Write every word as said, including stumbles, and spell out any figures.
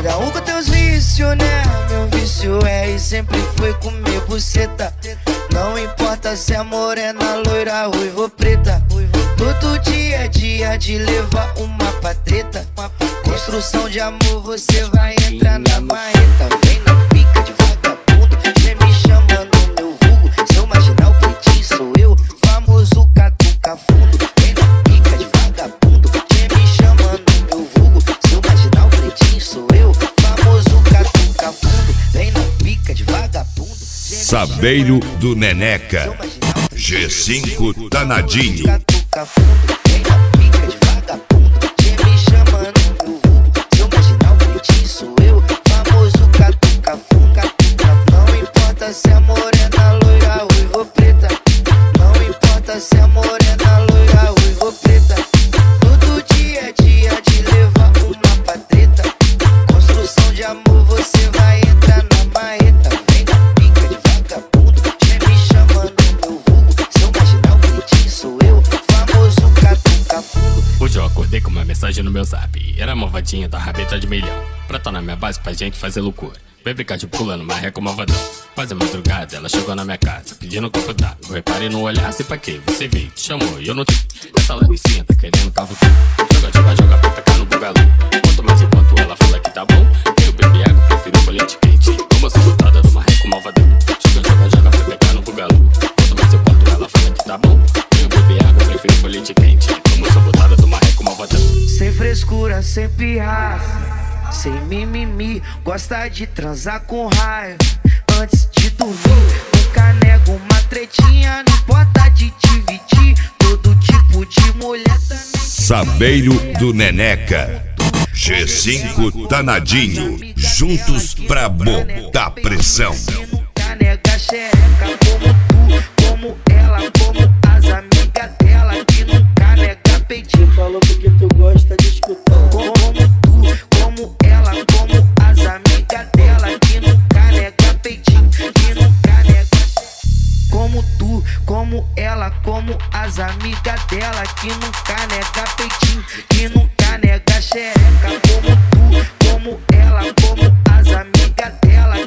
Cada um com teus vícios, né? Meu vício é e sempre foi comer buceta. Não importa se é morena, loira, ruiva ou preta. Todo dia é dia de levar uma patreta. Construção de amor, você vai entrar na marreta. Vem na pica de vagabundo, cê me chama no meu vulgo. Seu marginal pretinho sou eu, famoso catuca fundo. Vem na pica de vagabundo, cê me chama no meu vulgo. Seu marginal pretinho sou eu, famoso catuca fundo. Vem na pica de vagabundo. Saveiro do Neneca, G cinco Danadinho. Vem na pica de vagabundo, cê me chama no meu vulgo. Seu marginal pretinho sou eu, famoso catuca fundo. Não importa se é morena, loira, ruiva ou preta. Não importa se é morena, loira, ruiva ou preta. Todo dia é dia de levar uma patreta. Construção de amor, você vai entrar na marreta. Vem na pica de vagabundo, cê me chama no meu vulgo. Seu marginal pretinho sou eu, famoso catuca fundo. Hoje eu acordei com uma mensagem no meu zap. Era a malvadinha da rabeta de milhão. Pra tá na minha base pra gente fazer loucura. Vem brincar de pula no marreco malvadão. Quase madrugada ela chegou na minha casa pedindo copo d'água. Eu reparei no olhar, sei pra quê? Você veio, te chamou e eu não te. Essa laricinha tá querendo cavucar. Joga, joga, joga pra pegar no bugalô. Quanto mais enquanto ela fala que tá bom. Eu bebi água, prefiro colete quente. Como sou botada do marreco malvadão. Joga, joga, joga pra pegar no bugalô. Quanto mais enquanto ela fala que tá bom. Eu bebi água, prefiro colete quente. Como sou botada do marreco malvadão. Sem frescura, sem pirraça, sem mimimi, gosta de transar com raiva. Antes de dormir, nunca nego uma tretinha. Não importa de dividir, todo tipo de mulher também. Saveiro do Neneca, G cinco Danadinho. Juntos pra botar pressão. Nunca nega xereca como tu, como ela, como as amigas dela. Que nunca nega peitinho. Falou porque tu gosta de escutar. Como tu, como ela, como as amigas dela. Que nunca nega peitinho, que nunca nega. Como tu, como ela, como as amigas dela. Que nunca nega peitinho, que nunca nega xereca. Como tu, como ela, como as amigas dela.